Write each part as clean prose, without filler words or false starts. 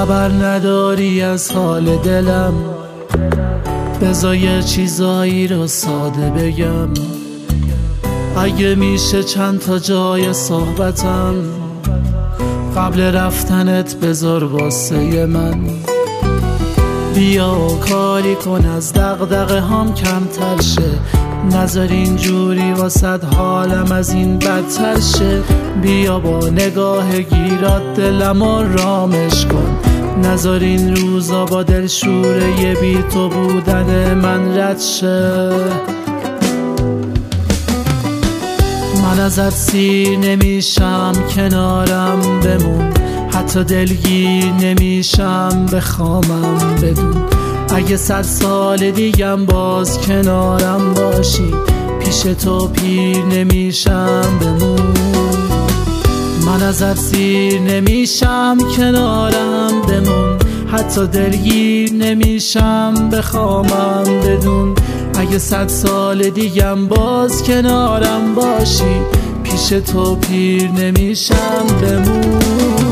خبر نداری از حال دلم، بذار یه چیزایی رو ساده بگم. اگه میشه چند تا جای صحبتم قبل رفتنت بذار واسه من. بیا کاری کن از دغدغه هام کمتر شه، نذار اینجوری واسد حالم از این بدتر شه. بیا با نگاه گیرات دلم رامش کن، نذار این روزا با دلشوره بی تو بودن من رد شه. من ازت سیر نمیشم کنارم بمون، حتی دلگیر نمیشم بخوامم بدون. اگه 100 سال دیگم باز کنارم باشی، پیش تو پیر نمیشم بمون. من ازت سیر نمیشم کنارم بمون، حتی دلگیر نمیشم بخوامم بدون. اگه 100 سال دیگم باز کنارم باشی، پیش تو پیر نمیشم بمون.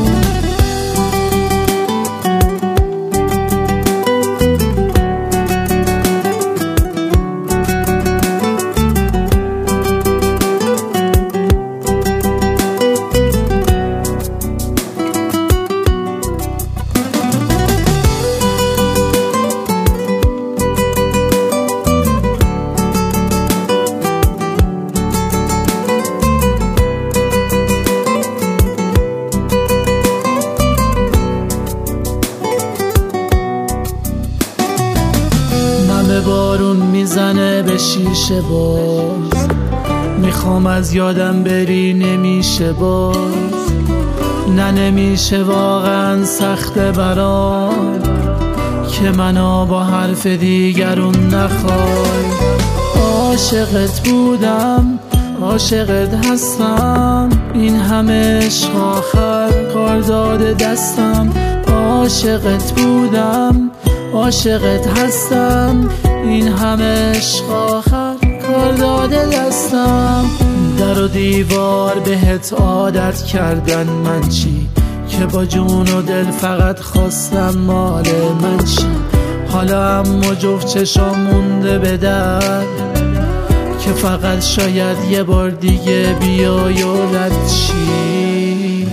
بارون میزنه به شیشه باز، میخوام از یادم بری نمیشه باز. نه نمیشه واقعا سخته برام که منو با حرف دیگرون نخوای. عاشقت بودم عاشقت هستم، این همه عشق آخر کار داده دستم. عاشقت بودم عاشقت هستم، این همه عشق آخر کار داده دستم. در و دیوار بهت عادت کردن من چی، که با جون و دل فقط خواستم مال من چی. حالا اما جفت چشام مونده به در، که فقط شاید یه بار دیگه بیای و رد چی.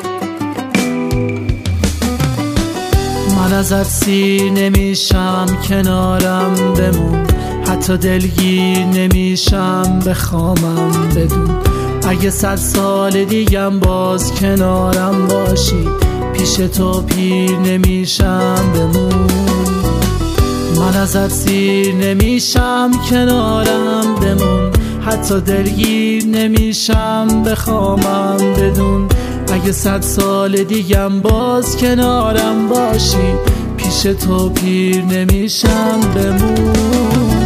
من ازت سیر نمیشم کنارم بمون، حتی دلگیر نمیشم بخوامم بدون. اگه 100 سال دیگم باز کنارم باشی، پیش تو پیر نمیشم بمون. من ازت سیر نمیشم کنارم بمون، حتی دلگیر نمیشم بخوامم بدون. اگه 100 سال دیگم باز کنارم باشی، پیش تو پیر نمیشم بمون.